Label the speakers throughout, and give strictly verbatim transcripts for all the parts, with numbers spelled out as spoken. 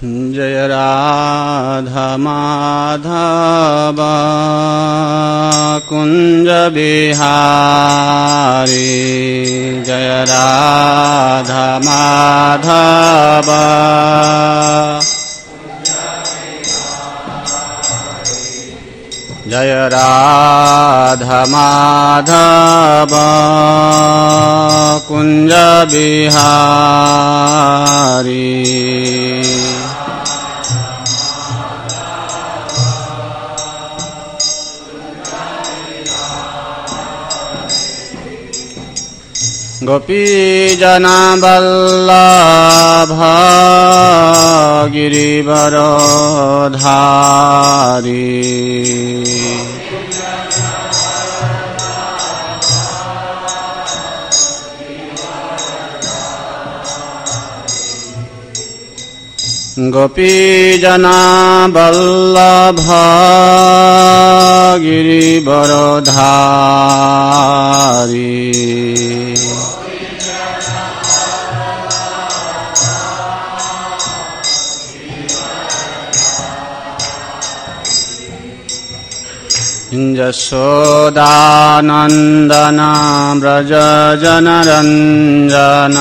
Speaker 1: जय राधा माधव कुंज बिहारी जय राधा माधव जय राधा माधव कुंज बिहारी गोपी जना वल्लभ गिरिवरधारी गोपी जना वल्लभ गिरिवरधारी यशोदानंदन व्रज जनरंजन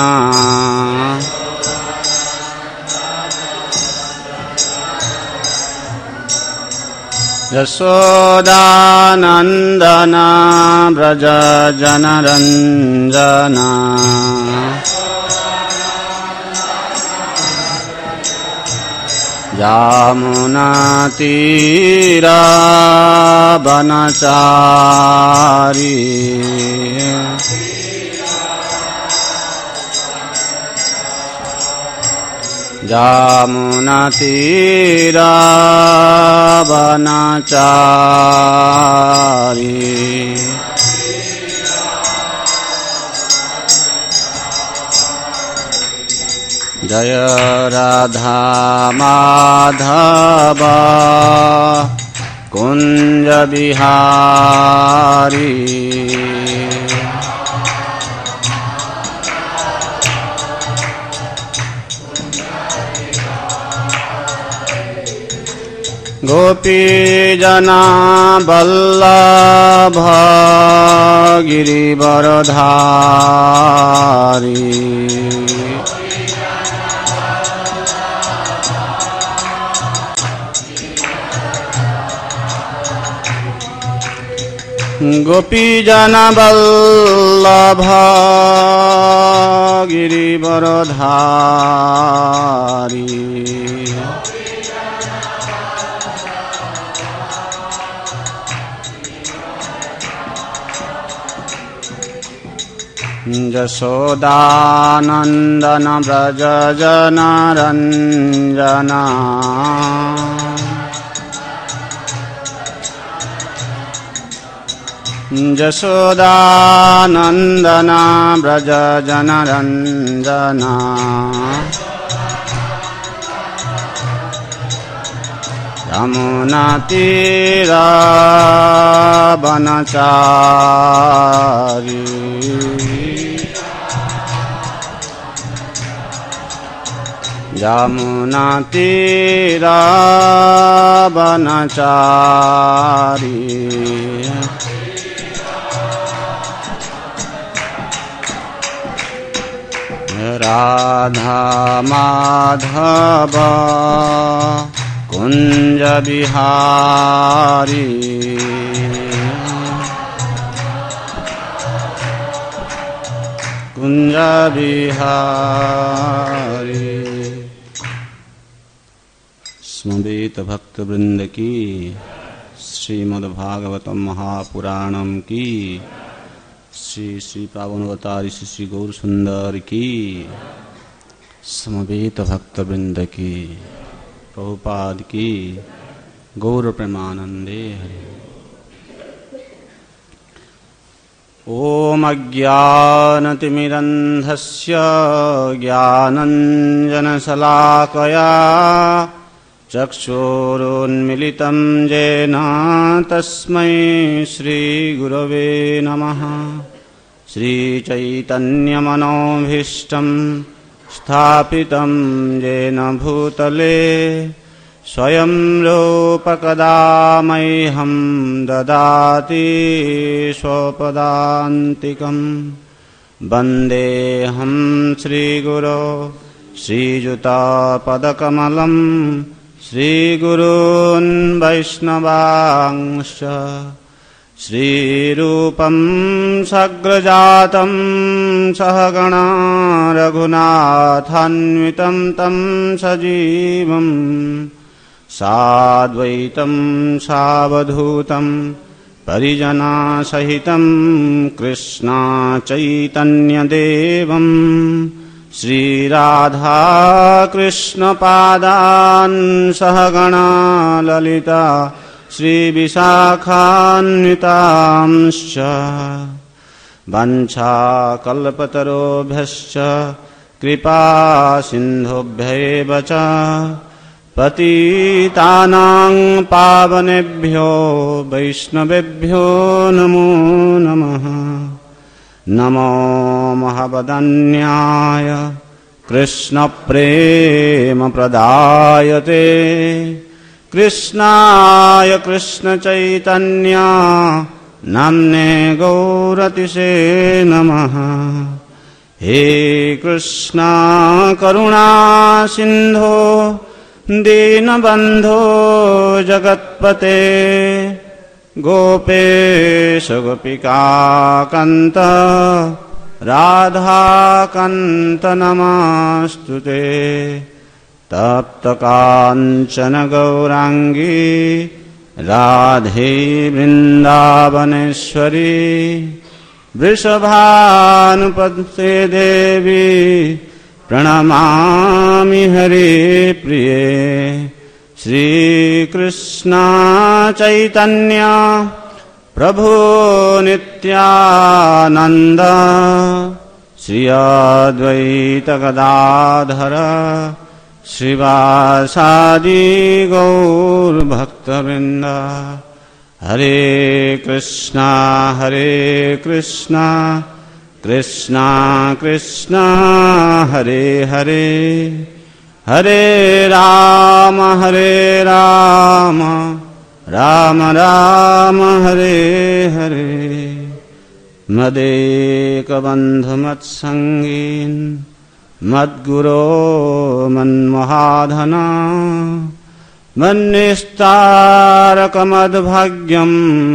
Speaker 1: यशोदानंदन व्रज जनरंजन यमुना तीरा वनचारी यमुना तीरा वनचारी जय राधा माधव कुंज बिहारी गोपी जना वल्लभ गिरिवरधारी गोपी जना वल्लभ गिरिवरधारी यशोदानंदन व्रज जनरंजन यशोदानंदन व्रज जनरंजन यमुना तीरा वनचारी यमुना तीरा वनचारी राधा माधव कुंज बिहारी कुंज बिहारी स्मृत भक्त वृंद की श्रीमद्भागवतम महापुराणम की श्री श्री पावनवतारी श्री श्री गौर सुंदर की समवेत भक्त वृंद की प्रभुपाद की गौर प्रेमानंदे हरि। ओम अज्ञानतिमिरन्धस्य ज्ञानञ्जनशलाकया चक्षुरुन्मिलितं येन तस्मै श्रीगुरवे नमः। श्रीचैतन्यमनोभीष्टं स्थापितं येन भूतले स्वयं रूपकदा मह्यं ददाति स्वपदान्तिकम् वन्देऽहं श्रीगुरो श्रीयुतापदकमलं श्रीगुरून् वैष्णवांश्च श्रीरूपं सग्रजातं सहगणा रघुनाथान्वितं तं सजीवं साद्वैतं सावधूतं परिजनासहितं कृष्णा चैतन्यदेवं श्रीराधा कृष्णपादान् सहगणा ललिता श्रीविशाखान्वितांश्च वञ्चाकल्पतरुभ्यश्च कृपासिन्धुभ्यैव च पतितानां पावनेभ्यो वैष्णवेभ्यो नमो नमः। नमो महावदन्याय कृष्णप्रेमप्रदायते कृष्णाय कृष्णचैतन्य नाम्ने गौरतिसे नमः। हे कृष्णा करुणा सिन्धो दीनबन्धो जगत्पते गोपेश गोपिकान्त राधाकान्त नमस्तुते। तप्तकाञ्चन गौराङ्गी राधे वृन्दावनेश्वरी वृषभानुपते देवी प्रणमामि हरिप्रिये। श्रीकृष्ण चैतन्य प्रभु नित्यानन्द श्री अद्वैत गदाधर श्रीवासादि गौरभक्तवृन्द। हरे कृष्णा हरे कृष्णा कृष्णा कृष्णा हरे हरे हरे राम हरे राम राम राम हरे हरे। मदेकबन्धुमत्सङ्गीन् मद्गुरो मन्महाधना मन्निस्तारकमद्भाग्यं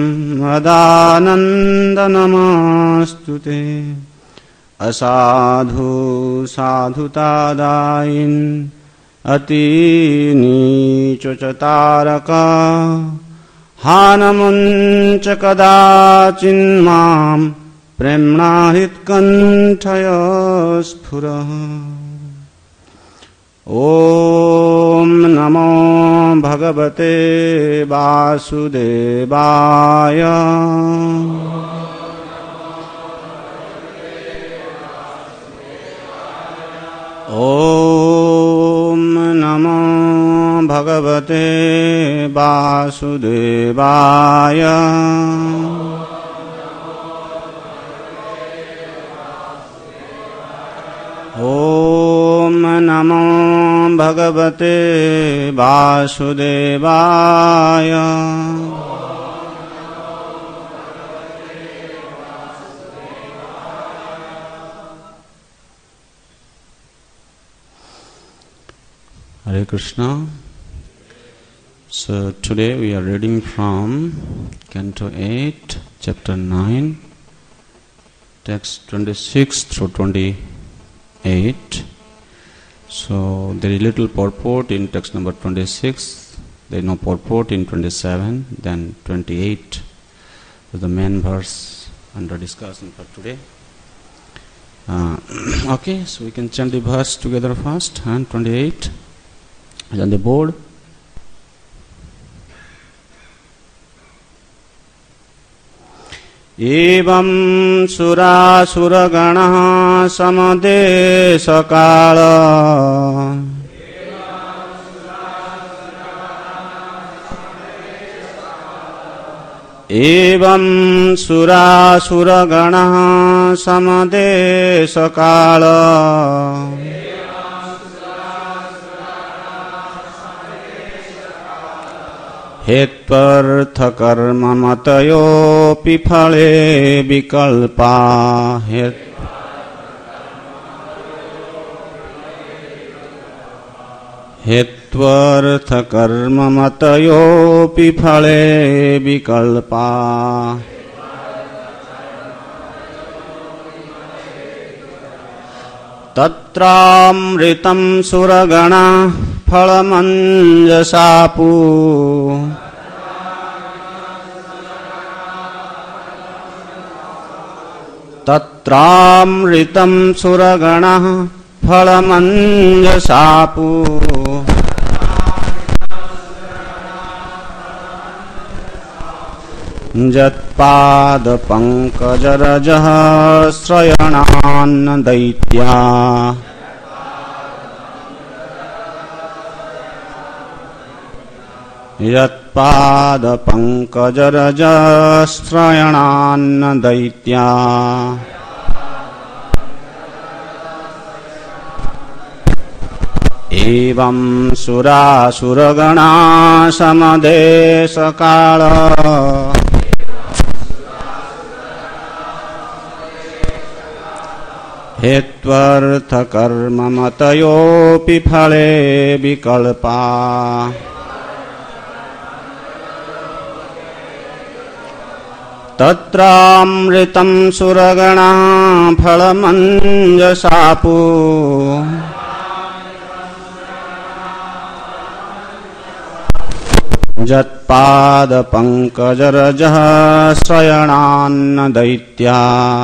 Speaker 1: मदानन्दनमस्तुते। असाधु साधुतादायिन् अतिनीचोचतारका हानमुञ्च कदाचिन्मां प्रेम्णा हृत्कण्ठय स्फुरः। ॐ नमो भगवते वासुदेवाय। ॐ नमो भगवते वासुदेवाय। ॐ नमो भगवते वासुदेवाय। Hare Krishna. So today we are reading from Canto eight, Chapter nine, text twenty-six through twenty-eight. So there is little purport in text number twenty-six, there is no purport in twenty-seven, then twenty-eight is the main verse under discussion for today. Uh, okay, so we can chant the verse together first, and twenty-eight is on the board. एवं सुरासुरगणः समदेशकाल एवं सुरासुरगणः समदेशकाल हेत्वर्थकर्ममतयोऽपि फले विकल्पा हेत् हेत्वर्थकर्ममतयोऽपि फले विकल्पा तत्रामृतं सुरगणा फलमञ्जसापु तत्रामृतं सुरगणः फलमञ्जसापु यत्पादपङ्कजरजः श्रयणान् दैत्या यत्पादपङ्कजरजः श्रयणान् दैत्या एवं सुरासुरगणा समदेशकाल हेत्वर्थकर्ममतयोऽपि फले विकल्पा तत्रामृतं सुरगणा फलमञ्जसापु यत्पादपङ्कजरजः श्रयणान् दैत्या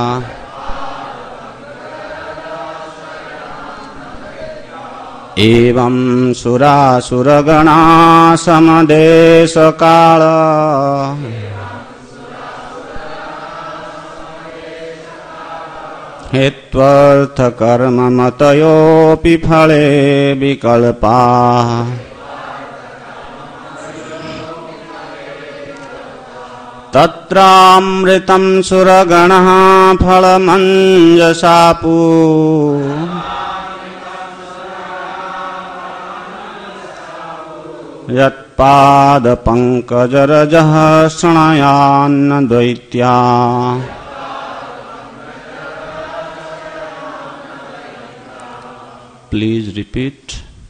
Speaker 1: एवं सुरासुरगणा समदेशकाल हेत्वर्थकर्ममतयोऽपि फले विकल्पा तत्रामृतं सुरगणः फलमञ्जसापु यत्पादपङ्कजरजः शृणयान् दैत्या Please repeat.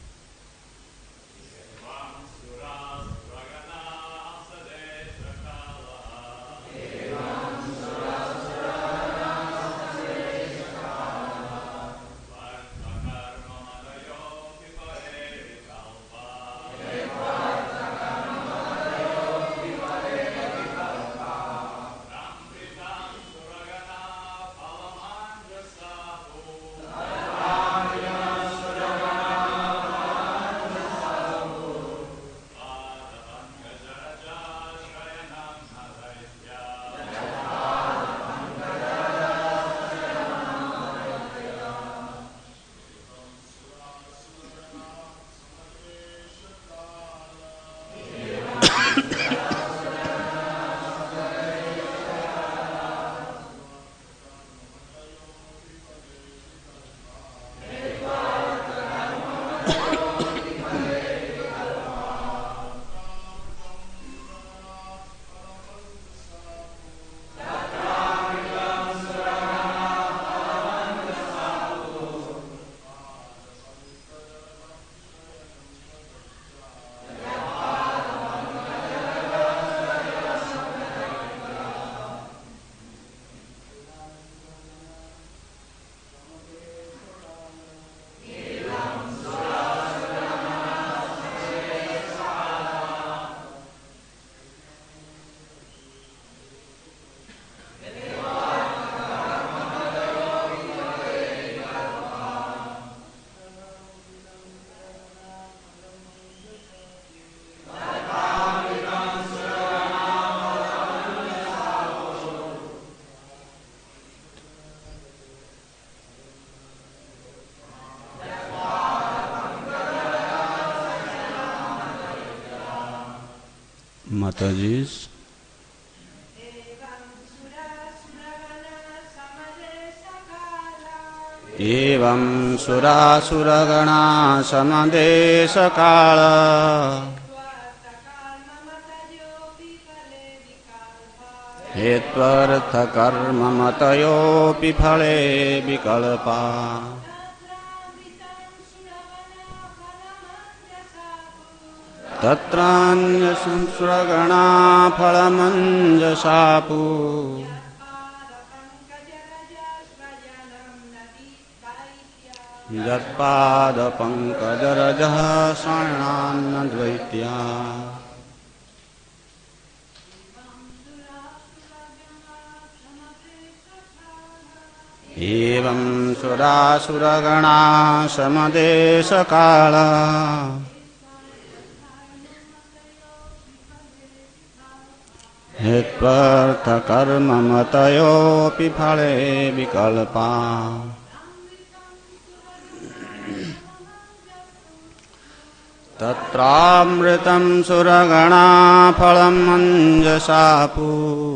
Speaker 1: Mataji's. एवं सुरासुरगणा समदेशकाल हेत्वर्थकर्ममतयोऽपि फले विकल्पा तत्रान्यसंस्रगणा फलमञ्जसापु यत्पादपङ्कजरजः शरणान्नद्वैत्या एवं सुरासुरगणा समदेशकाला हेत्वर्थकर्ममतयोऽपि फले विकल्पा तत्रामृतं सुरगणा फलं मञ्जसापु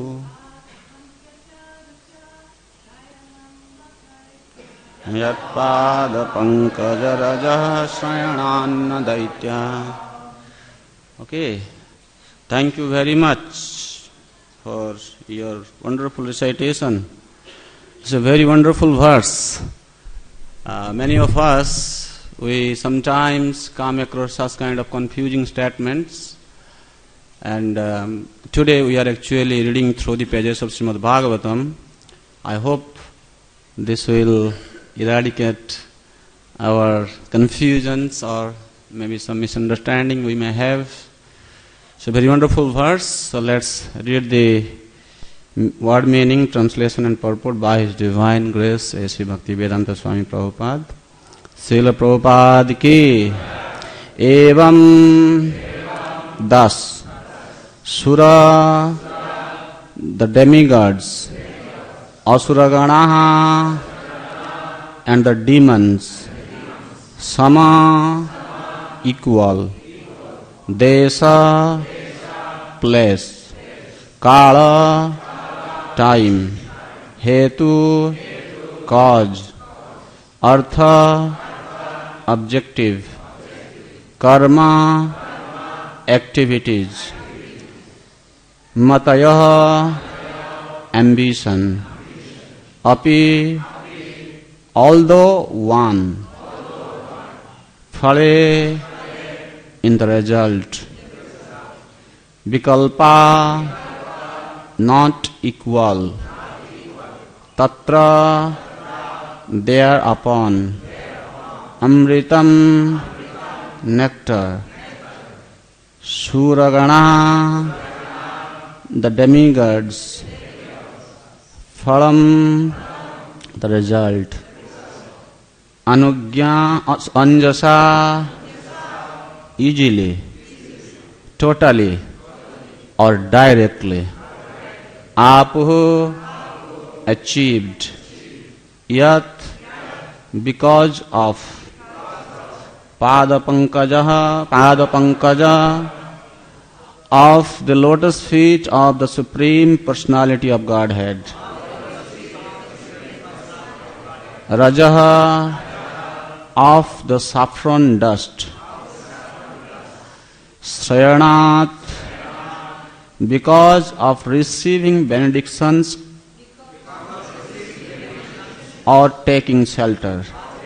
Speaker 1: यत्पादपङ्कजरजः शयनान्न दैत्या. Okay, thank you very much for your wonderful recitation. It's a very wonderful verse. Uh, many of us, we sometimes come across such kind of confusing statements, and um, today we are actually reading through the pages of Srimad Bhagavatam. I hope this will eradicate our confusions or maybe some misunderstanding we may have. It's a very wonderful verse, so let's read the word meaning, translation and purport by His Divine Grace, A C Bhaktivedanta Swami Prabhupada. Srila Prabhupada ki evam das sura, the demigods, asuraganaha, and the demons, sama, equal, desa, place, kala, time, hetu, cause, artha, objective, karma, activities, matayah, ambition, api, although one, phale, in the result, vikalpa, not equal, tatra, thereupon, amritam, nectar, suragana, the demigods, phalam, the result, anugya, anjasa, easily, totally, or directly, apuhu, achieved, yat, because of, pada pankajaha, pada pankaja, of the lotus feet of the Supreme Personality of Godhead, rajaha, of the saffron dust, Srayanat, because of receiving benedictions or taking shelter,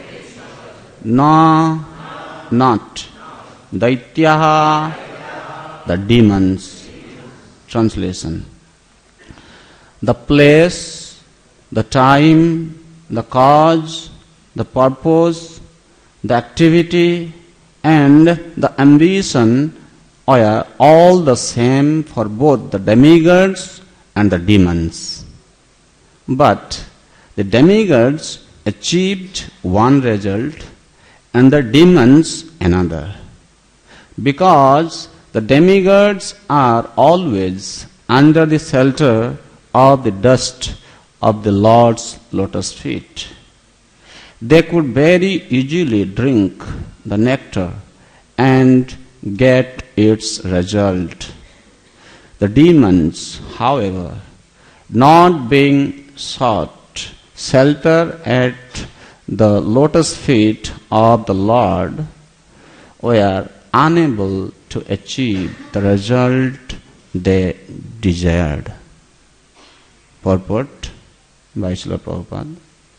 Speaker 1: na, not, daityaha, the demons. Translation: the place, the time, the cause, the purpose, the activity, and the ambition are all the same for both the demigods and the demons. But the demigods achieved one result and the demons another, because the demigods are always under the shelter of the dust of the Lord's lotus feet. They could very easily drink the nectar and get its result. The demons, however, not being sought shelter at the lotus feet of the Lord, were unable to achieve the result they desired. Purport by Srila Prabhupada.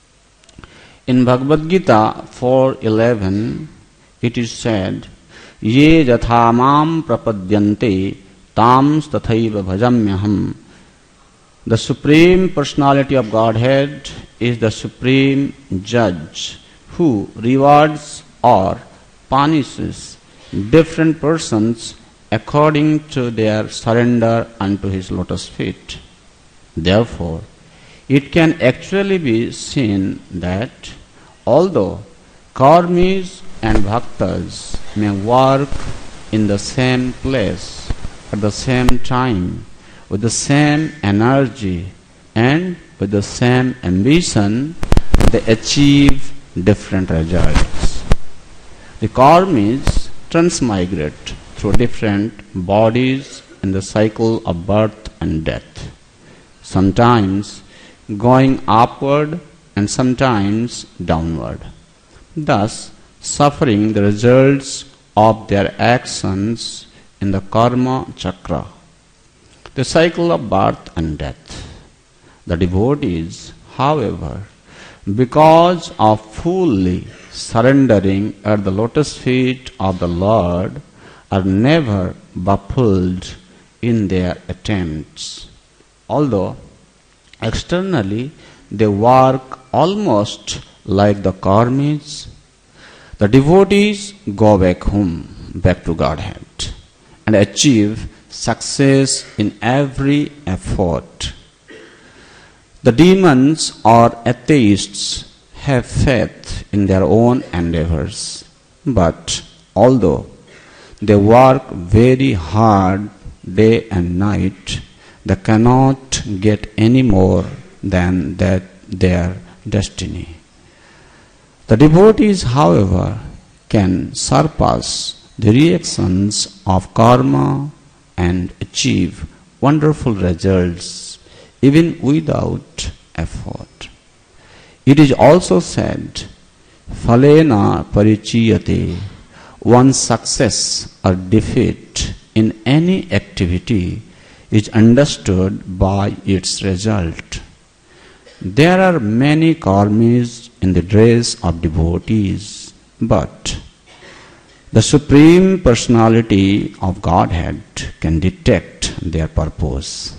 Speaker 1: In Bhagavad Gita four eleven, it is said, Ye jatha mam prapadyante tams tathaiva bhajamyaham. The Supreme Personality of Godhead is the Supreme Judge who rewards or punishes different persons according to their surrender unto His lotus feet. Therefore, it can actually be seen that although karmis and bhaktas may work in the same place at the same time with the same energy and with the same ambition, they achieve different results. The karmis transmigrate through different bodies in the cycle of birth and death, sometimes going upward and sometimes downward, thus suffering the results of their actions in the karma chakra, the cycle of birth and death. The devotees, however, because of fully surrendering at the lotus feet of the Lord, are never baffled in their attempts. Although externally they work almost like the karmis, the devotees go back home, back to Godhead, and achieve success in every effort. The demons or atheists have faith in their own endeavors, but although they work very hard day and night, they cannot get any more than that their destiny. The devotees, however, can surpass the reactions of karma and achieve wonderful results even without effort. It is also said, Phalena parichiyate, one's success or defeat in any activity is understood by its result. There are many karmis in the dress of devotees, but the Supreme Personality of Godhead can detect their purpose.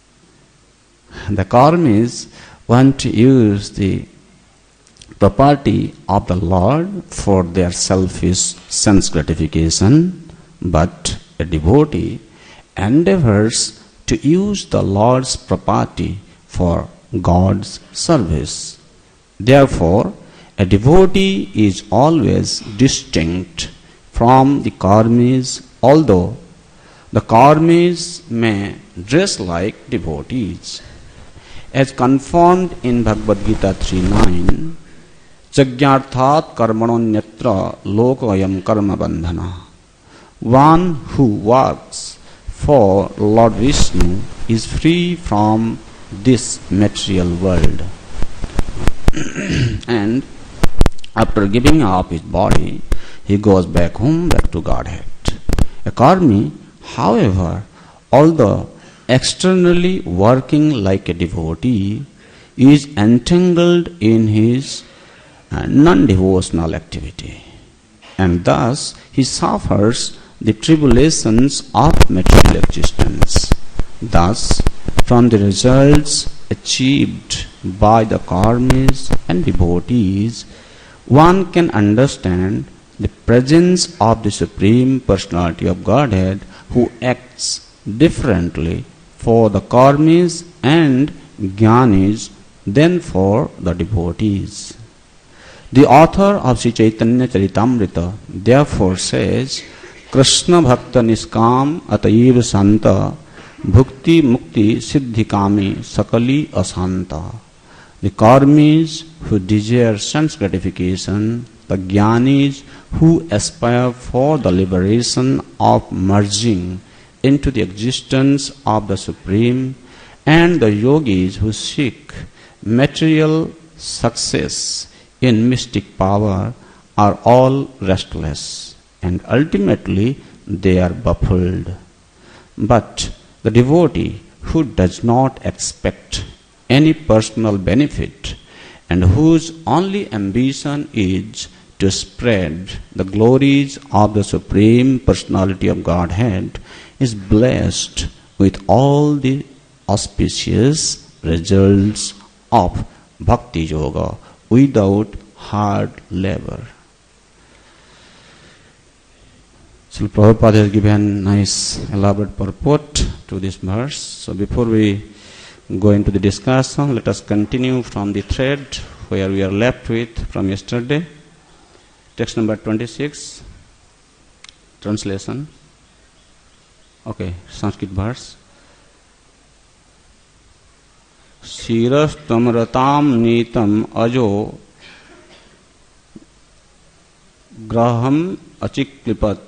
Speaker 1: The karmis want to use the property of the Lord for their selfish sense gratification, but a devotee endeavors to use the Lord's property for God's service. Therefore, a devotee is always distinct from the karmis, although the karmis may dress like devotees. As confirmed in Bhagavad Gita three nine, Jagyarthat karmanonyatra lokayam karma bandhana. One who works for Lord Vishnu is free from this material world. And after giving up his body, he goes back home, back to Godhead. A karmi, however, although externally working like a devotee, is entangled in his uh, non-devotional activity, and thus he suffers the tribulations of material existence. Thus, from the results achieved by the karmis and devotees, one can understand the presence of the Supreme Personality of Godhead, who acts differently for the karmis and jnanis than for the devotees. The author of Sri Chaitanya Charitamrita therefore says, Krishna Bhakta Niskam Ataiva Santa Bhukti Mukti Siddhi Kami Sakali Asanta. The karmis who desire sense gratification, the jnanis who aspire for the liberation of merging into the existence of the Supreme, and the yogis who seek material success in mystic power are all restless, and ultimately they are baffled. But the devotee who does not expect any personal benefit, and whose only ambition is to spread the glories of the Supreme Personality of Godhead, is blessed with all the auspicious results of Bhakti Yoga without hard labor. So Prabhupada has given nice elaborate purport to this verse. So before we go into the discussion, let us continue from the thread where we are left with from yesterday. Text number twenty-six, translation. Okay, Sanskrit verse. Shirastam ratam nitam ajo graham achiklipat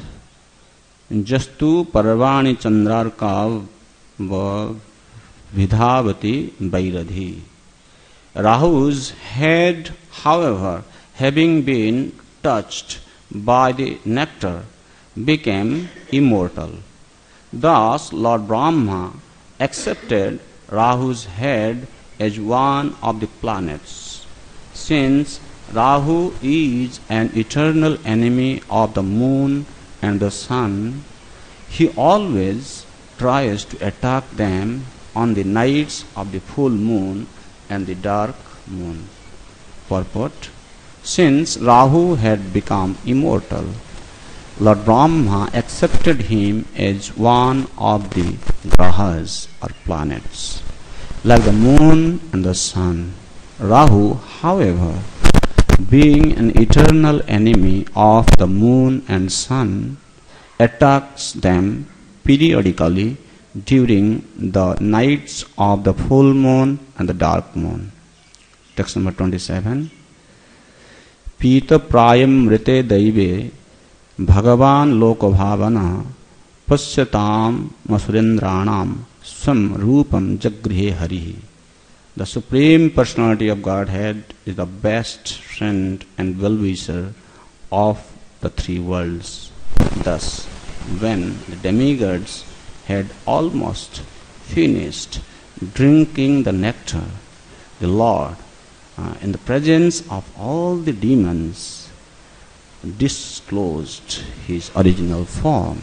Speaker 1: jastu parvani chandrarka va vidhavati bairadhi. Rahu's head, however, having been touched by the nectar, became immortal. Thus, Lord Brahma accepted Rahu's head as one of the planets. Since Rahu is an eternal enemy of the moon and the sun, he always tries to attack them on the nights of the full moon and the dark moon. Purport: since Rahu had become immortal, Lord Brahma accepted him as one of the grahas or planets, like the moon and the sun. Rahu, however, being an eternal enemy of the moon and sun, attacks them periodically during the nights of the full moon and the dark moon. Text number twenty-seven. Pita prayam rite daive bhagavan lokabhavana pasyatam masurendranam swam rupam jagrihe harihi. The Supreme Personality of Godhead is the best friend and well-wisher of the three worlds. Thus, when the demigods had almost finished drinking the nectar, the Lord, uh, in the presence of all the demons, disclosed his original form.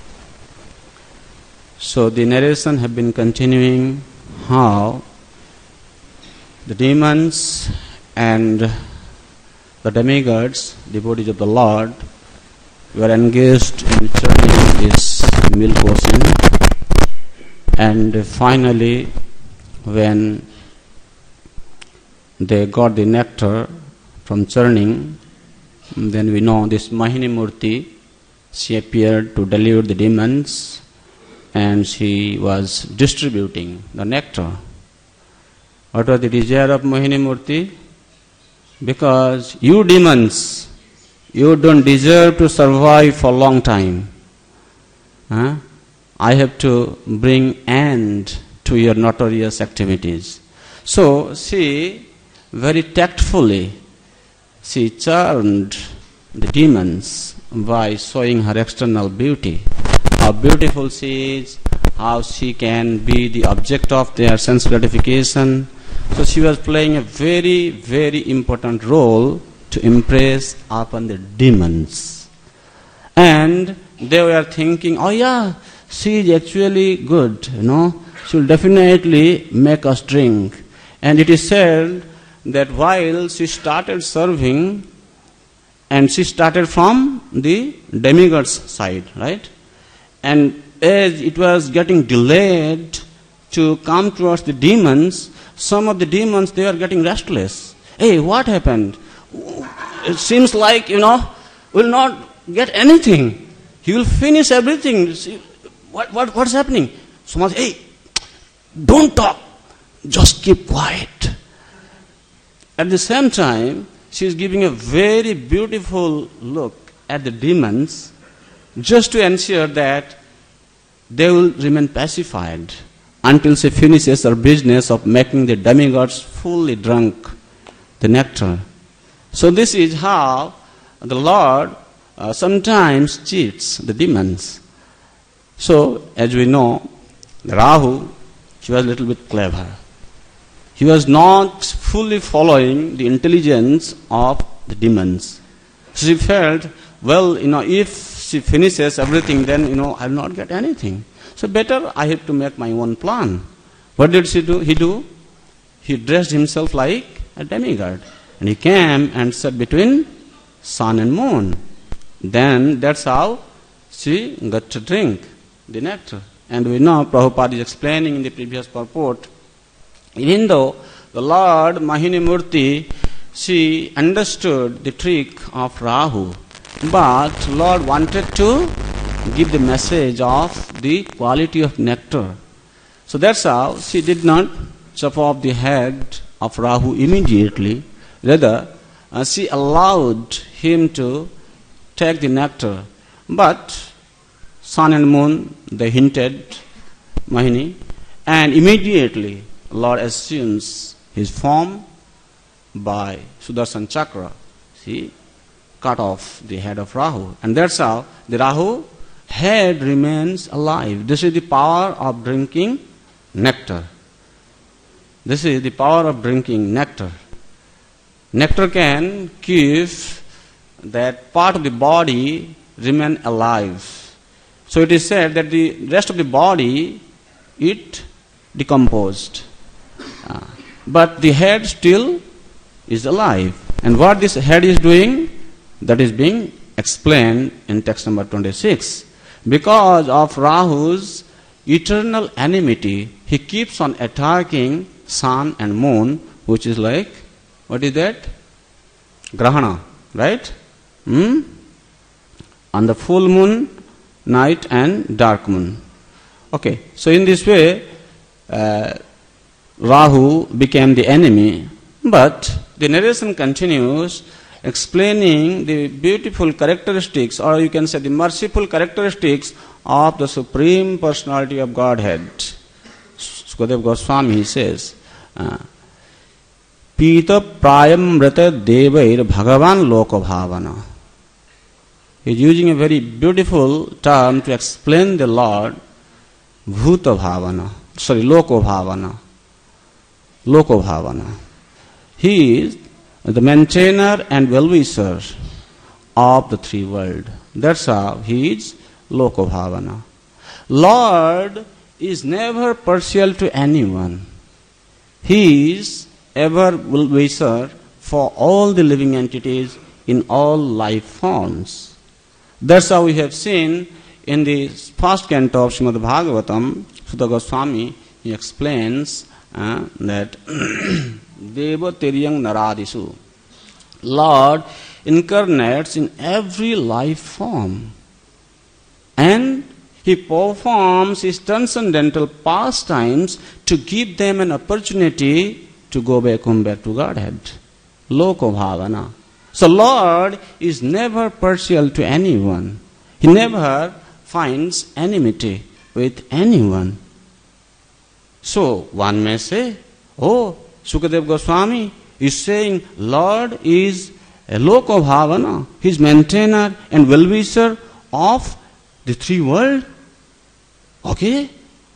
Speaker 1: So the narration have been continuing how the demons and the demigods, devotees of the Lord, were engaged in churning this milk ocean, and finally when they got the nectar from churning, then we know this Mahini Murti, she appeared to delude the demons, and she was distributing the nectar. What was the desire of Mohini Murti? Because you demons, you don't deserve to survive for a long time. Huh? I have to bring end to your notorious activities. So she very tactfully, she charmed the demons by showing her external beauty, how beautiful she is, how she can be the object of their sense gratification. So she was playing a very, very important role to impress upon the demons. And they were thinking, oh yeah, she is actually good, you know, she will definitely make us drink. And it is said that while she started serving, and she started from the demigod's side, right? And as it was getting delayed to come towards the demons, some of the demons, they were getting restless. Hey, what happened? It seems like, you know, we'll not get anything. He will finish everything. See, what, what, what's happening? Someone says, hey, don't talk. Just keep quiet. At the same time, she is giving a very beautiful look at the demons just to ensure that they will remain pacified until she finishes her business of making the demigods fully drunk the nectar. So this is how the Lord uh, sometimes cheats the demons. So, as we know, Rahu, she was a little bit clever. he was not fully following the intelligence of the demons. So she felt, well, you know, if she finishes everything, then, you know, I will not get anything. So better I have to make my own plan. What did she do? He do? He dressed himself like a demigod. And he came and sat between sun and moon. Then that's how she got to drink the nectar. And we know Prabhupada is explaining in the previous purport, even though the Lord Mahini Murti, she understood the trick of Rahu, but Lord wanted to give the message of the quality of nectar. So that's how she did not chop off the head of Rahu immediately. Rather, uh, she allowed him to take the nectar. But sun and moon, they hinted, Mahini, and immediately Lord assumes his form by Sudarshan Chakra. See, cut off the head of Rahu. And that's how the Rahu head remains alive. This is the power of drinking nectar. This is the power of drinking nectar. Nectar can keep that part of the body remain alive. So it is said that the rest of the body, it decomposed. Uh, but the head still is alive. And what this head is doing, that is being explained in text number twenty-six. Because of Rahu's eternal enmity, he keeps on attacking sun and moon, which is like, what is that? Grahana, right? Hmm? On the full moon, night and dark moon. Okay, so in this way, uh, Rahu became the enemy. But the narration continues explaining the beautiful characteristics, or you can say the merciful characteristics of the Supreme Personality of Godhead. Sukadeva Goswami, he says, uh, Pita prayam mrata devair bhagavan loko bhavana. He is using a very beautiful term to explain the Lord, bhuta bhavana, sorry, loko bhavana. Loko bhavana. He is the maintainer and well-wisher of the three worlds. That's how he is loko bhavana. Lord is never partial to anyone. He is ever well-wisher for all the living entities in all life forms. That's how we have seen in the first canto of Srimad Bhagavatam, Sutta Goswami, he explains uh, that Deva Tiryang Naradisu. Lord incarnates in every life form. And he performs his transcendental pastimes to give them an opportunity to go back home back to Godhead. Loko bhavana. So Lord is never partial to anyone. He never finds enmity with anyone. So one may say, oh, Sukadeva Goswami is saying Lord is a loko bhavana. He is maintainer and well-wisher of the three worlds. Okay?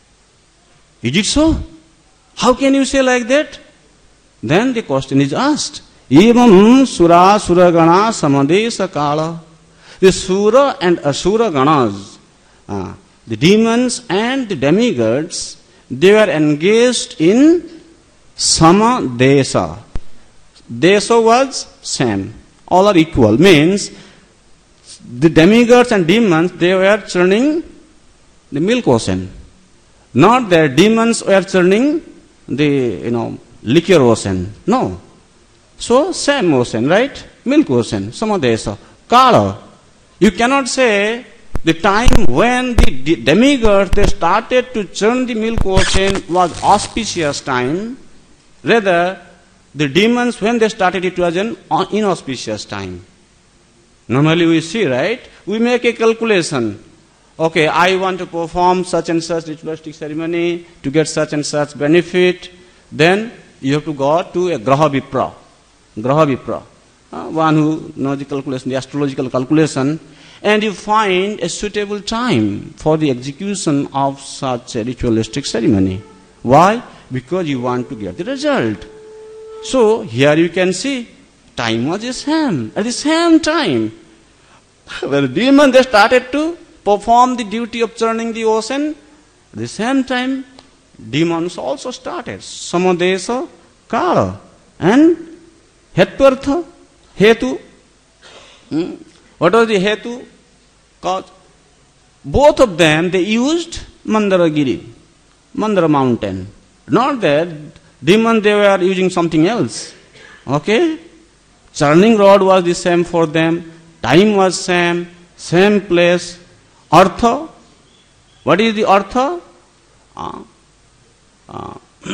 Speaker 1: Is it so? How can you say like that? Then the question is asked. Evam sura suragana samadesa kala. The sura and asura ganas, uh, the demons and the demigods, they were engaged in sama desa. Desa was same. All are equal. Means the demigods and demons, they were churning the milk ocean. Not that demons were churning the, you know, liquor ocean. No. So same ocean, right? Milk ocean. Sama desa. Kala. You cannot say the time when the demigods they started to churn the milk ocean was auspicious time. Rather, the demons, when they started, it was an inauspicious time. Normally we see, right? We make a calculation. Okay, I want to perform such and such ritualistic ceremony to get such and such benefit. Then you have to go to a Graha Vipra. Graha Vipra. Uh, one who knows the calculation, the astrological calculation. And you find a suitable time for the execution of such a ritualistic ceremony. Why? Because you want to get the result. So here you can see time was the same. At the same time, when the demons they started to perform the duty of churning the ocean, at the same time demons also started. Samadesa, Kala and Hetvartha, Hetu. Hmm? What was the Hetu? Cause both of them they used Mandaragiri, Mandara mountain. Not that demons they were using something else. Okay? Churning rod was the same for them, time was same, same place. Artha, what is the artha? Uh, uh,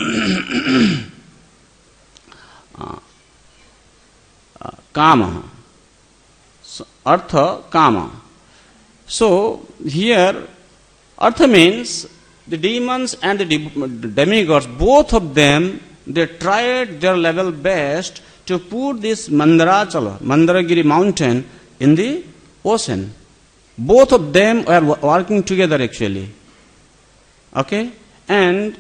Speaker 1: uh, uh, kama. So, artha, kama. So, here, artha means the demons and the demigods, both of them, they tried their level best to put this Mandarachala, Mandaragiri mountain in the ocean. Both of them were working together actually. Okay? And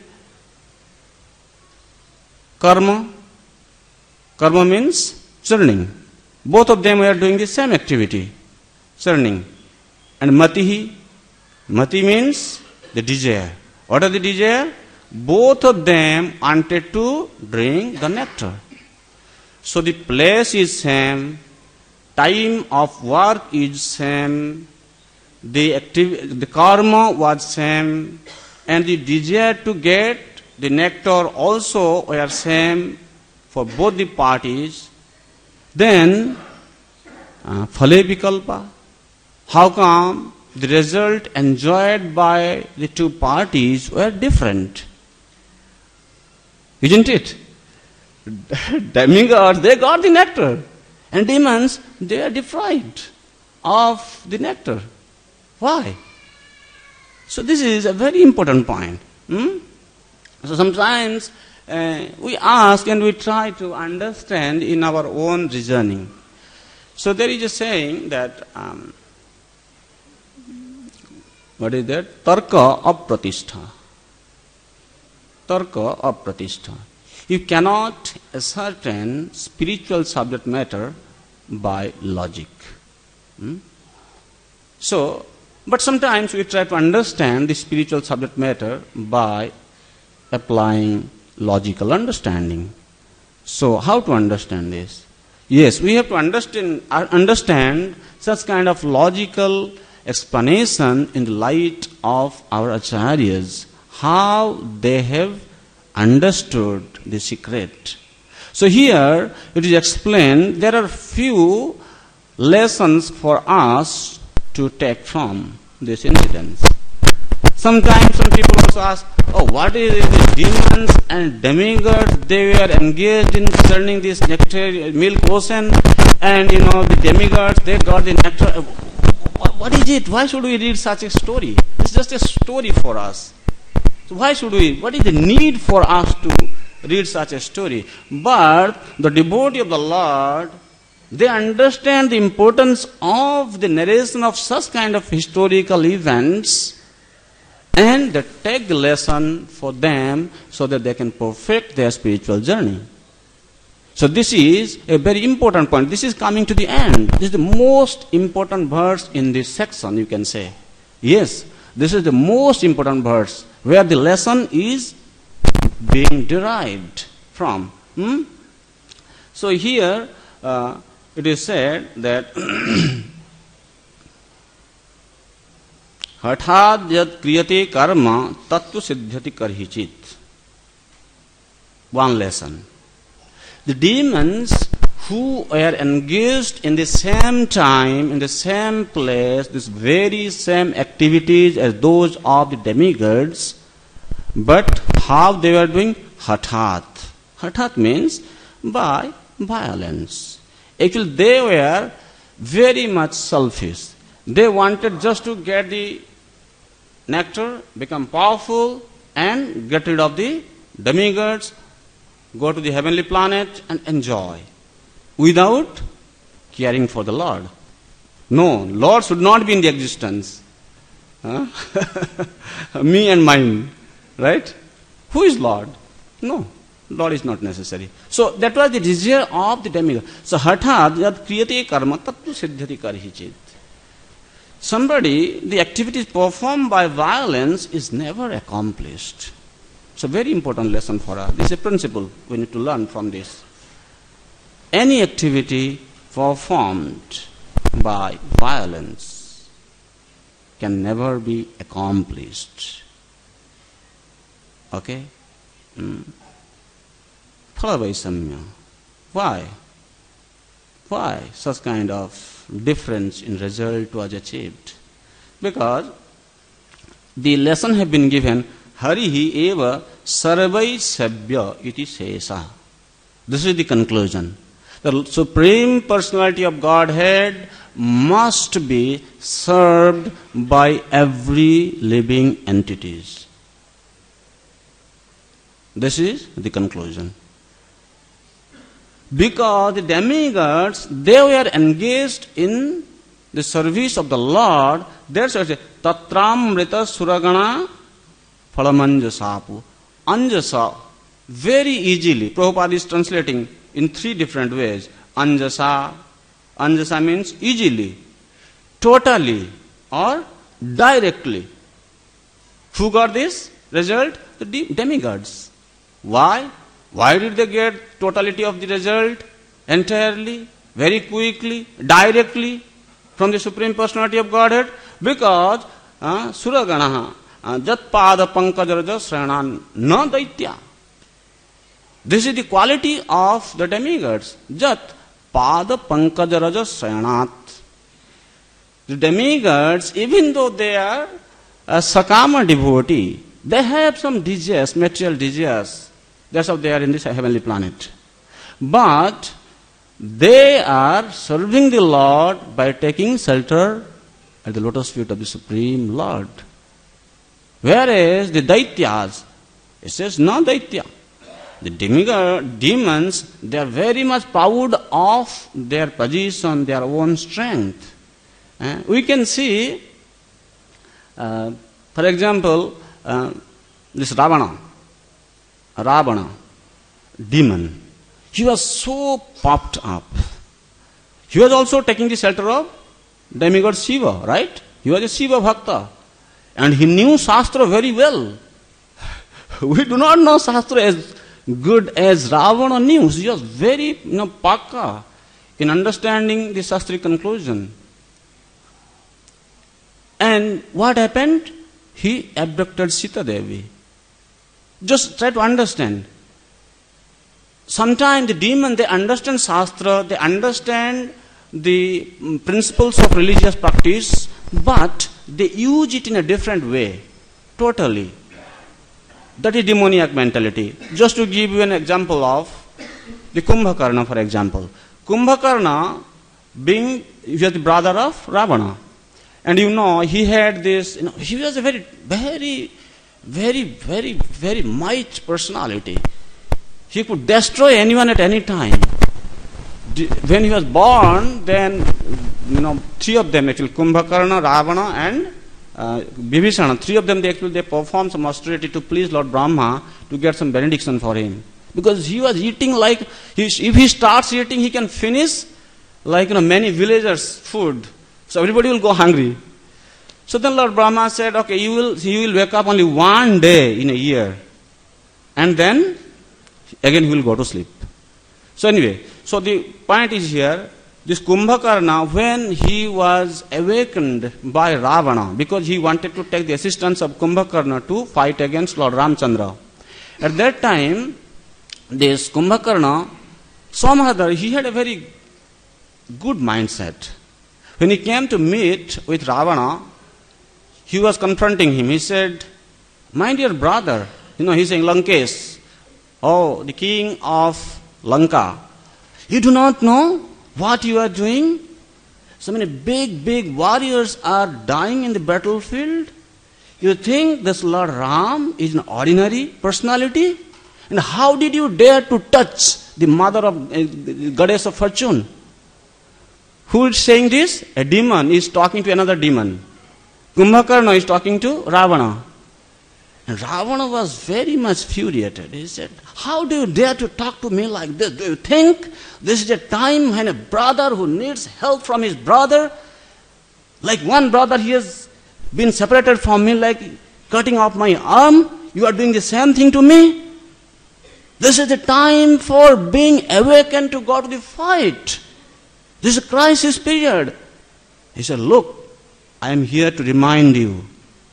Speaker 1: karma, karma means churning. Both of them were doing the same activity, churning. And matihi, mati means the desire. What are the desire? Both of them wanted to drink the nectar. So the place is same, time of work is same, the activ- the karma was same, and the desire to get the nectar also were same for both the parties. Then, uh, phale vikalpa. How come the result enjoyed by the two parties were different? Isn't it? Demigods, they got the nectar. And demons, they are deprived of the nectar. Why? So this is a very important point. Hmm? So sometimes uh, we ask and we try to understand in our own reasoning. So there is a saying that, um, what is that? Tarka apratistha. Tarka apratistha. You cannot ascertain spiritual subject matter by logic. Hmm? So, but sometimes we try to understand the spiritual subject matter by applying logical understanding. So, how to understand this? Yes, we have to understand, uh, understand such kind of logical explanation in the light of our acharyas, how they have understood the secret. So here it is explained there are few lessons for us to take from this incident. Sometimes some people also ask, oh, what is it, the demons and demigods, they were engaged in churning this nectar, milk ocean, and you know, the demigods, they got the nectar. What is it? Why should we read such a story? It's just a story for us. So why should we? What is the need for us to read such a story? But the devotee of the Lord, they understand the importance of the narration of such kind of historical events, and they take the lesson for them so that they can perfect their spiritual journey. So this is a very important point. This is coming to the end. This is the most important verse in this section, you can say. Yes, this is the most important verse where the lesson is being derived from. Hmm? So here uh, it is said that Hathad yad kriyate karma tattu siddhyati karhichit. One lesson. The demons who were engaged in the same time, in the same place, this very same activities as those of the demigods, but how they were doing? Hathat. Hathat means by violence. Actually, they were very much selfish. They wanted just to get the nectar, become powerful, and get rid of the demigods, go to the heavenly planet and enjoy, without caring for the Lord. No, Lord should not be in the existence. Huh? Me and mine, right? Who is Lord? No, Lord is not necessary. So that was the desire of the demigod. So hathat yad kriyate karma tattu siddhati karhi chit. Somebody, the activities performed by violence is never accomplished. It's a very important lesson for us. This is a principle we need to learn from this. Any activity performed by violence can never be accomplished. Okay? Mm. Phalavaisamya. Why? Why such kind of difference in result was achieved? Because the lesson have been given, Harihi eva sarvai sabya iti sesa. This is the conclusion. The Supreme Personality of Godhead must be served by every living entities. This is the conclusion. Because the demigods, they were engaged in the service of the Lord, there's a Tatramrita Suragana Phalamanjasapu. Anjasa, very easily, Prabhupada is translating in three different ways. Anjasa, Anjasa means easily, totally, or directly. Who got this result? The demigods. Why? Why did they get totality of the result? Entirely, very quickly, directly from the Supreme Personality of Godhead? Because uh, Suraganaha uh, Jat Pada Pankajaraja Sranan Na Daitya. This is the quality of the demigods. Jat Pada Pankajaraja Sranat. The demigods, even though they are a Sakama devotee, they have some desires, material desires. That's how they are in this heavenly planet. But they are serving the Lord by taking shelter at the lotus feet of the Supreme Lord. Whereas the Daityas, it says no Daitya. The demigod, demons, they are very much proud of their position, their own strength. Uh, we can see, uh, for example, uh, this Ravana. Ravana, demon, he was so puffed up. He was also taking the shelter of demigod Shiva, right? He was a Shiva Bhakta. And he knew Shastra very well. We do not know Shastra as good as Ravana knew. He was very, you know, pakka in understanding the Shastric conclusion. And what happened? He abducted Sita Devi. Just try to understand. Sometimes the demon, they understand Shastra, they understand the principles of religious practice, but they use it in a different way, totally. That is demoniac mentality. Just to give you an example of the Kumbhakarna, for example. Kumbhakarna, being, he was the brother of Ravana. And you know, he had this, you know, he was a very, very, very, very, very might personality. He could destroy anyone at any time. When he was born, then, you know, three of them actually, Kumbhakarna, Ravana and uh, Bibhisana, three of them, they actually they performed some austerity to please Lord Brahma to get some benediction for him. Because he was eating like, he, if he starts eating, he can finish like, you know, many villagers' food. So everybody will go hungry. So then Lord Brahma said, okay, you will, you will wake up only one day in a year. And then, again he will go to sleep. So anyway, so the point is here, this Kumbhakarna, when he was awakened by Ravana, because he wanted to take the assistance of Kumbhakarna to fight against Lord Ramchandra. At that time, this Kumbhakarna, somehow he had a very good mindset. When he came to meet with Ravana, he was confronting him. He said, my dear brother, you know, he's saying Lankesh, oh, the king of Lanka, you do not know what you are doing? So many big, big warriors are dying in the battlefield. You think this Lord Ram is an ordinary personality? And how did you dare to touch the mother of, uh, the goddess of fortune? Who is saying this? A demon is talking to another demon. Kumbhakarna is talking to Ravana. And Ravana was very much furiated. He said, how do you dare to talk to me like this? Do you think this is a time when a brother who needs help from his brother, like one brother, he has been separated from me, like cutting off my arm, you are doing the same thing to me? This is the time for being awakened to go to the fight. This is a crisis period. He said, look, I am here to remind you.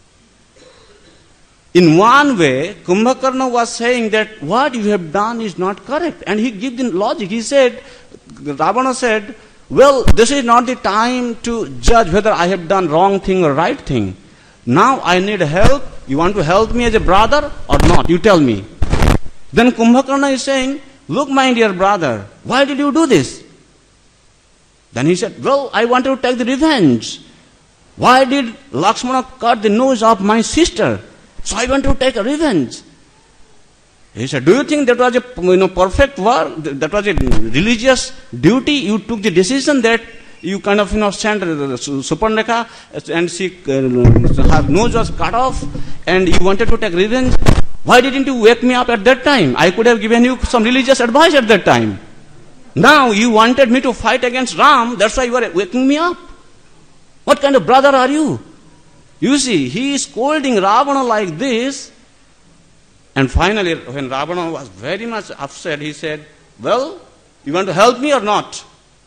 Speaker 1: In one way, Kumbhakarna was saying that what you have done is not correct. And he gave the logic. He said, Ravana said, well, this is not the time to judge whether I have done wrong thing or right thing. Now I need help. You want to help me as a brother or not? You tell me. Then Kumbhakarna is saying, look, my dear brother, why did you do this? Then he said, well, I wanted to take the revenge. Why did Lakshmana cut the nose of my sister? So I want to take a revenge. He said, do you think that was a you know, perfect work? That was a religious duty? You took the decision that you kind of you know sent Suparnaka and she uh, her nose was cut off and you wanted to take revenge. Why didn't you wake me up at that time? I could have given you some religious advice at that time. Now you wanted me to fight against Ram, that's why you are waking me up. What kind of brother are you? You see, he is scolding Ravana like this. And finally, when Ravana was very much upset, he said, well, you want to help me or not?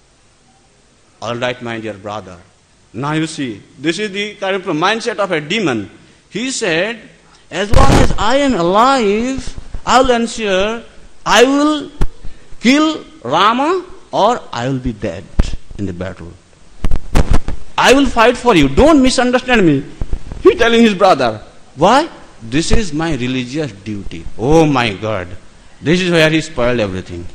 Speaker 1: All right, my dear brother. Now you see, this is the kind of mindset of a demon. He said, as long as I am alive, I will ensure I will kill Rama or I will be dead in the battle. I will fight for you. Don't misunderstand me. He telling his brother. Why? This is my religious duty. Oh my God. This is where he spoiled everything.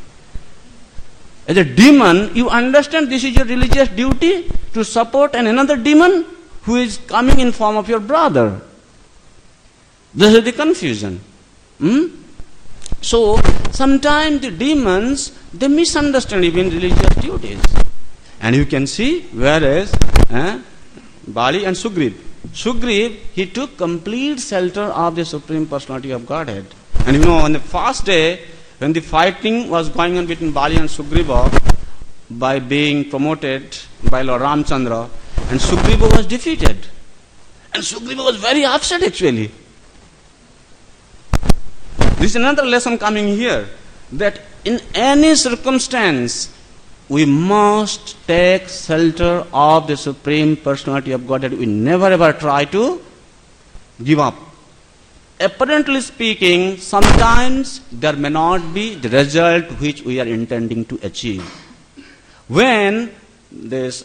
Speaker 1: As a demon, you understand this is your religious duty to support an another demon who is coming in form of your brother. This is the confusion. Hmm? So, sometimes the demons, they misunderstand even religious duties. And you can see, whereas eh, Bali and Sugriv. Sugriv, he took complete shelter of the Supreme Personality of Godhead. And you know, on the first day, when the fighting was going on between Bali and Sugriva, by being promoted by Lord Ramchandra, and Sugriva was defeated. And Sugriva was very upset actually. This is another lesson coming here, that in any circumstance, we must take shelter of the Supreme Personality of Godhead. We never ever try to give up. Apparently speaking, sometimes there may not be the result which we are intending to achieve. When this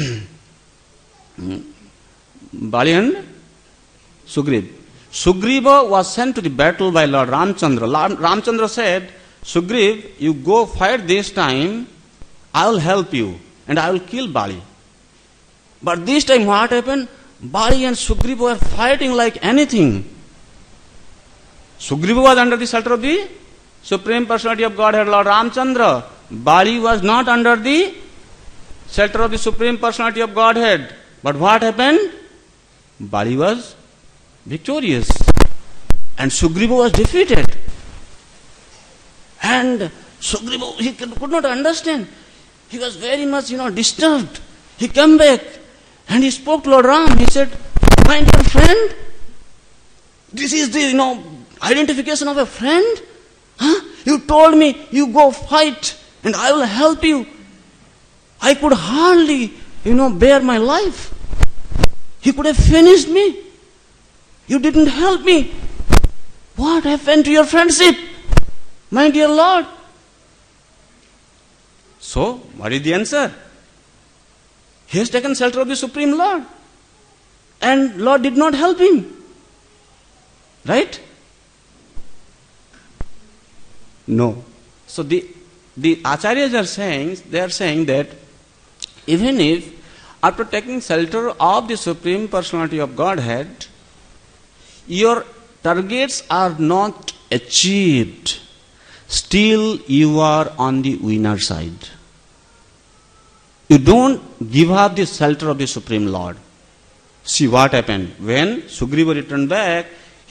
Speaker 1: Bali and Sugriv, Sugriva was sent to the battle by Lord Ramchandra. Lord Ramchandra said, Sugriv, you go fight this time, I will help you and I will kill Bali. But this time what happened? Bali and Sugriva were fighting like anything. Sugriva was under the shelter of the Supreme Personality of Godhead, Lord Ramchandra. Bali was not under the shelter of the Supreme Personality of Godhead. But what happened? Bali was victorious and Sugriva was defeated. And Sugriva, he could not understand. He was very much, you know, disturbed. He came back and he spoke to Lord Ram. He said, my dear friend, this is the, you know, identification of a friend? Huh? You told me you go fight and I will help you. I could hardly, you know, bear my life. He could have finished me. You didn't help me. What happened to your friendship, my dear Lord? So, what is the answer? He has taken shelter of the Supreme Lord. And Lord did not help him. Right? No. So the, the Acharyas are saying, they are saying that even if after taking shelter of the Supreme Personality of Godhead, your targets are not achieved, still you are on the winner side. You don't give up the shelter of the Supreme Lord. See what happened. When Sugriva returned back,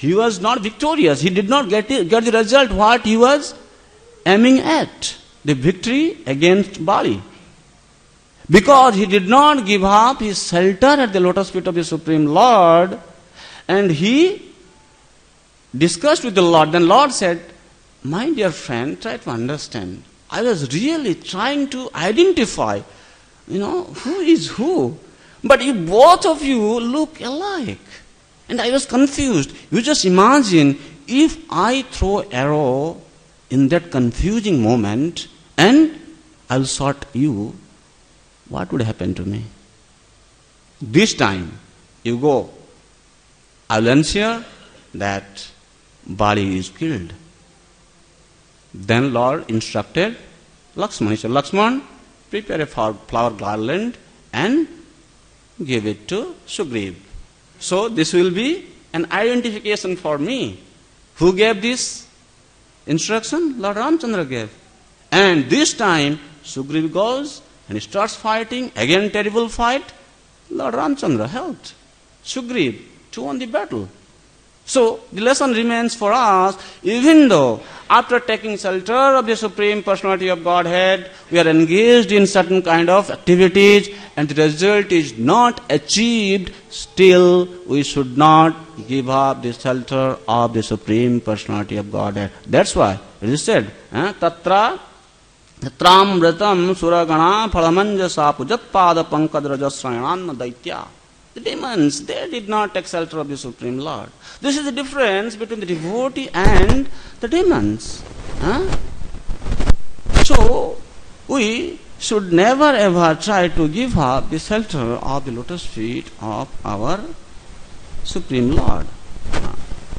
Speaker 1: he was not victorious. He did not get, it, get the result what he was aiming at, the victory against Bali. Because he did not give up his shelter at the lotus feet of the Supreme Lord, and he discussed with the Lord. Then Lord said, my dear friend, try to understand. I was really trying to identify, you know, who is who. But you, both of you look alike. And I was confused. You just imagine if I throw arrow in that confusing moment and I'll shot you, what would happen to me? This time, you go. I'll ensure that Bali is killed. Then Lord instructed Lakshman. He said, Lakshman, prepare a flower garland and give it to Sugriv. So this will be an identification for me. Who gave this instruction? Lord Ramchandra gave. And this time, Sugriv goes and he starts fighting. Again, terrible fight. Lord Ramchandra helped Sugriv to win the battle. So, the lesson remains for us, even though after taking shelter of the Supreme Personality of Godhead, we are engaged in certain kind of activities and the result is not achieved, still we should not give up the shelter of the Supreme Personality of Godhead. That's why it is said, Tatra Tatram Vratam Suragana Phalamanja Pujat Pada Pankad Rajasrayanana Daitya. The demons, they did not take shelter of the Supreme Lord. This is the difference between the devotee and the demons. Huh? So, we should never ever try to give up the shelter of the lotus feet of our Supreme Lord. Uh,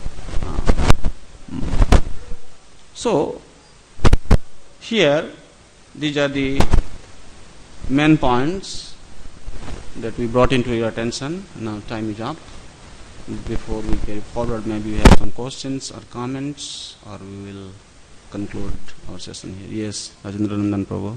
Speaker 1: uh, so, here, these are the main points that we brought into your attention. Now time is up. Before we carry forward, maybe we have some questions or comments, or we will conclude our session here. Yes, Rajendra Nandan Prabhu.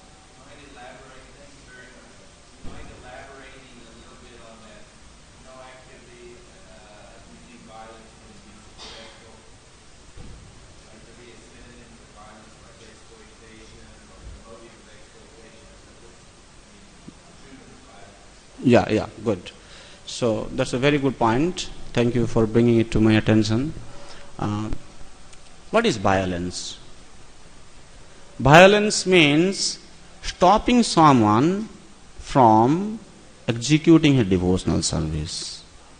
Speaker 1: Yeah, yeah, good. So that's a very good point. Thank you for bringing it to my attention. Uh, what is violence? Violence means stopping someone from executing a devotional service.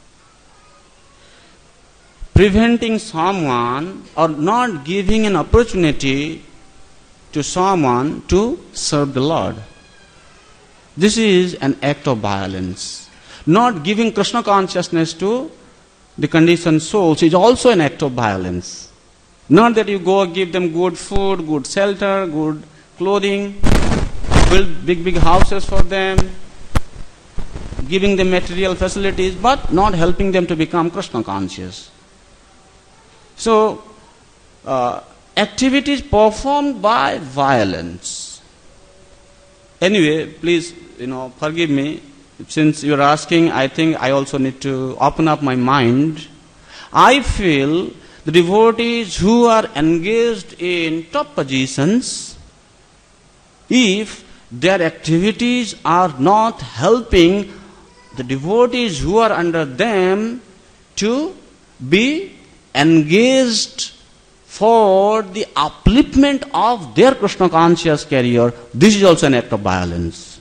Speaker 1: Preventing someone or not giving an opportunity to someone to serve the Lord. This is an act of violence. Not giving Krishna consciousness to the conditioned souls is also an act of violence. Not that you go give them good food, good shelter, good clothing, build big, big houses for them, giving them material facilities, but not helping them to become Krishna conscious. So, uh, activities performed by violence. Anyway, please, you know, forgive me. Since you are asking, I think I also need to open up my mind. I feel the devotees who are engaged in top positions, if their activities are not helping the devotees who are under them to be engaged for the upliftment of their Krishna conscious career, this is also an act of violence.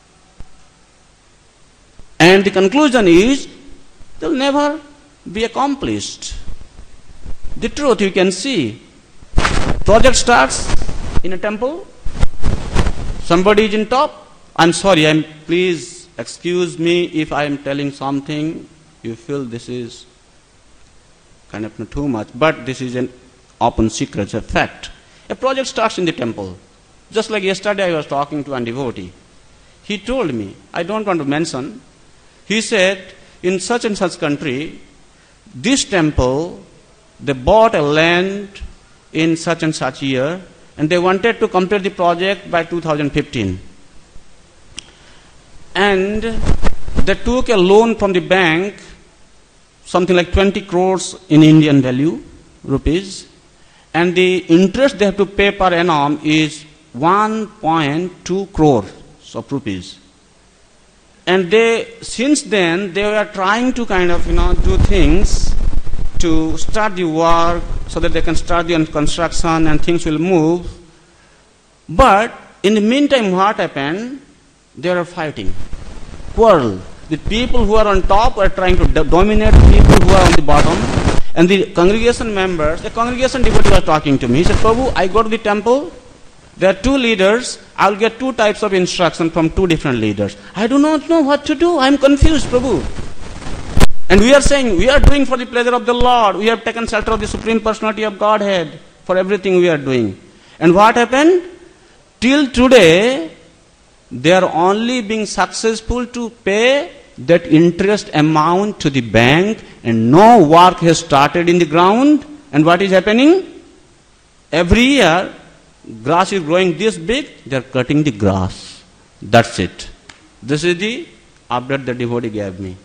Speaker 1: And the conclusion is, they will never be accomplished. The truth you can see. Project starts in a temple. Somebody is in top. I'm sorry, I'm, please excuse me if I am telling something you feel this is kind of not too much, but this is an open secret, it's a fact. A project starts in the temple. Just like yesterday I was talking to a devotee. He told me, I don't want to mention, he said, in such and such country, this temple, they bought a land in such and such year, and they wanted to complete the project by two thousand fifteen. And they took a loan from the bank something like twenty crores in Indian value, rupees, and the interest they have to pay per annum is one point two crores of rupees. And they, since then, they were trying to kind of, you know, do things to start the work so that they can start the construction and things will move. But in the meantime, what happened? They were fighting, quarrel. The people who are on top were trying to do- dominate the people who are on the bottom. And the congregation members, the congregation devotee was talking to me. He said, Prabhu, I go to the temple. There are two leaders. I will get two types of instruction from two different leaders. I do not know what to do. I am confused, Prabhu. And we are saying, we are doing for the pleasure of the Lord. We have taken shelter of the Supreme Personality of Godhead for everything we are doing. And what happened? Till today, they are only being successful to pay that interest amount to the bank, and no work has started in the ground. And what is happening? Every year, grass is growing this big, they are cutting the grass. That's it. This is the update the devotee gave me.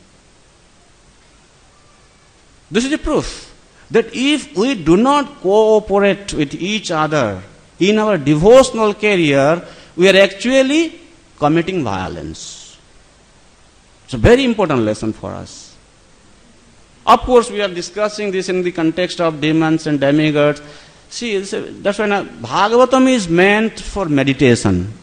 Speaker 1: This is the proof that if we do not cooperate with each other in our devotional career, we are actually committing violence. It's a very important lesson for us. Of course, we are discussing this in the context of demons and demigods. See, that's why now, Bhagavatam is meant for meditation.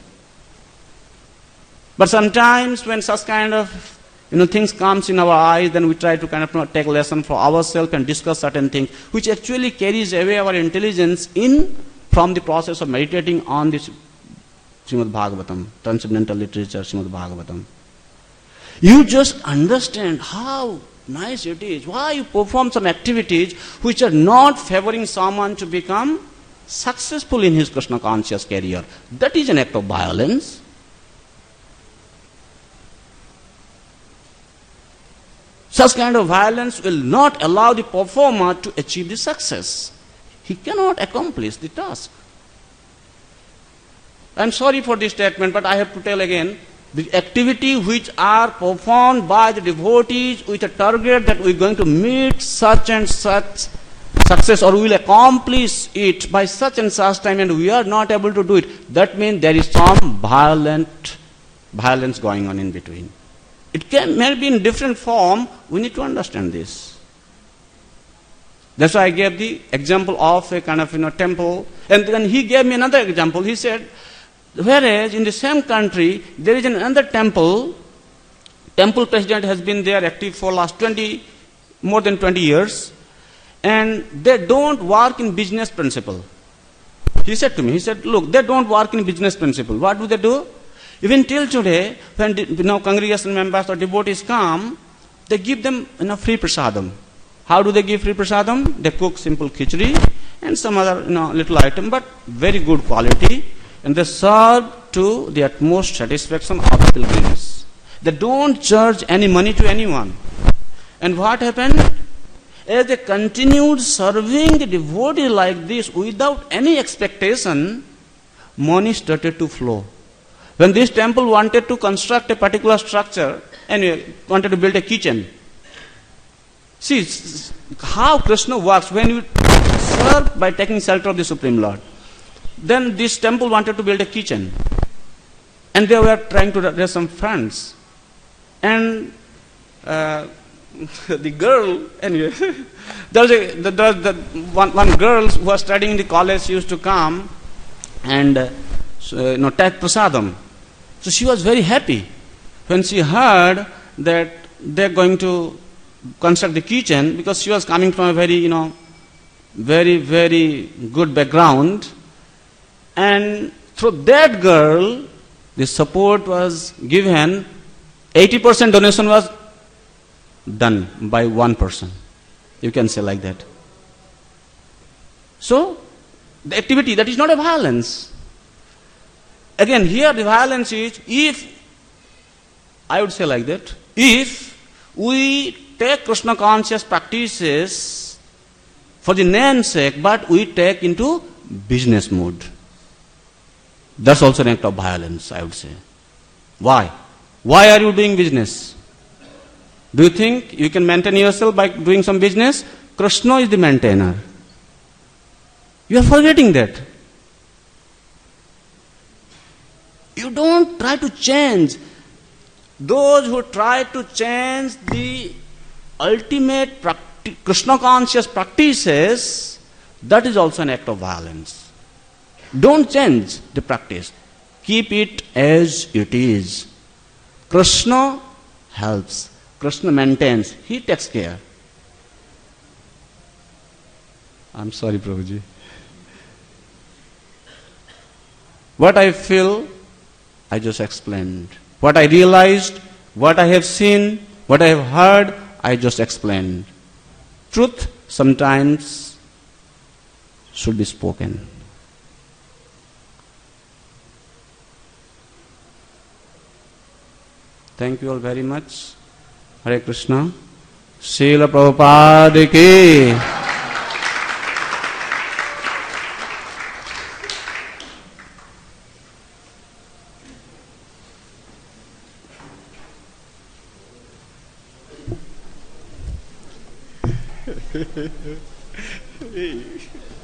Speaker 1: But sometimes when such kind of you know things comes in our eyes, then we try to kind of you know, take lesson for ourselves and discuss certain things, which actually carries away our intelligence in from the process of meditating on this Srimad Bhagavatam, transcendental literature, Srimad Bhagavatam. You just understand how nice it is. Why you perform some activities which are not favoring someone to become successful in his Krishna conscious career. That is an act of violence. Such kind of violence will not allow the performer to achieve the success. He cannot accomplish the task. I am sorry for this statement, but I have to tell again, the activity which are performed by the devotees with a target that we are going to meet such and such success, or we will accomplish it by such and such time, and we are not able to do it, that means there is some violent violence going on in between. It can may be in different form. We need to understand this. That's why I gave the example of a kind of you know temple, and then he gave me another example. He said, whereas in the same country there is another temple, temple president has been there active for last twenty, more than twenty years, and they don't work in business principle. He said to me, he said, look, they don't work in business principle. What do they do? Even till today, when you know, congregation members or devotees come, they give them you know, free prasadam. How do they give free prasadam? They cook simple khichdi and some other you know, little item, but very good quality, and they serve to the utmost satisfaction of the pilgrims. They don't charge any money to anyone. And what happened? As they continued serving the devotee like this without any expectation, money started to flow. When this temple wanted to construct a particular structure and wanted to build a kitchen, see how Krishna works when you serve by taking shelter of the Supreme Lord. Then this temple wanted to build a kitchen, and they were trying to raise some funds. And uh, the girl, anyway, there was a, the, the, the, one, one girl who was studying in the college used to come and uh, so, you know, take prasadam. So she was very happy when she heard that they're going to construct the kitchen, because she was coming from a very, you know, very, very good background. And through that girl, the support was given, eighty percent donation was done by one person. You can say like that. So, the activity, that is not a violence. Again, here the violence is, if, I would say like that, if we take Krishna conscious practices for the name's sake, but we take into business mode, that's also an act of violence, I would say. Why? Why are you doing business? Do you think you can maintain yourself by doing some business? Krishna is the maintainer. You are forgetting that. You don't try to change. Those who try to change the ultimate practi- Krishna conscious practices, that is also an act of violence. Don't change the practice. Keep it as it is. Krishna helps. Krishna maintains. He takes care. I'm sorry, Prabhuji. What I feel, I just explained. What I realized, what I have seen, what I have heard, I just explained. Truth sometimes should be spoken. Thank you all very much. Hare Krishna. Srila Prabhupada ki.
Speaker 2: Hey.